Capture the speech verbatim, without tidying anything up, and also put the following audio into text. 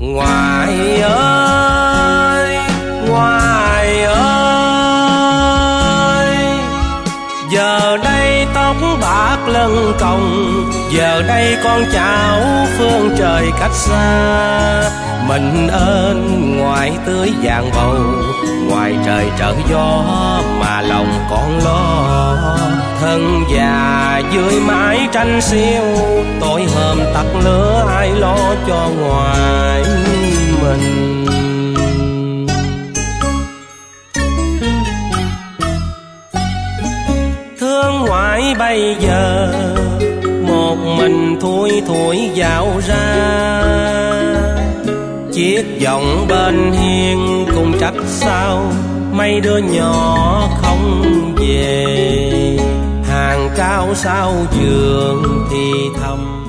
Ngoại ơi, ngoại ơi, giờ đây tóc bạc lưng còng, giờ đây con cháu phương trời cách xa. Mình ơn ngoại tưới vàng bầu, ngoài trời trở gió mà lòng con lo. Thân già dưới mái tranh xiêu, tối hôm tắt lửa ai lo cho ngoại mình. Thương ngoại bây giờ một mình thui thủi dạo ra. Chiếc vòng bên hiên cùng trách sao mấy đứa nhỏ không về. Hàng cao sau giường thì thầm